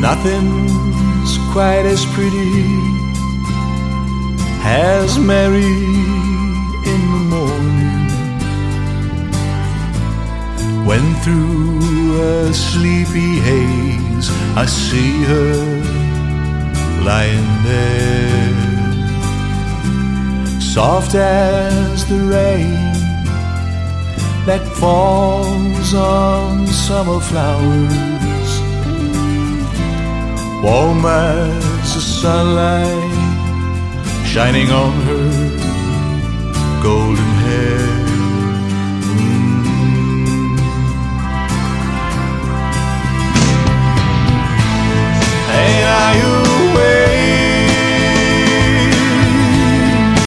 Nothing's quite as pretty as Mary in the morning, when through a sleepy haze I see her lying there, soft as the rain that falls on summer flowers, warm as the sunlight shining on her golden hair.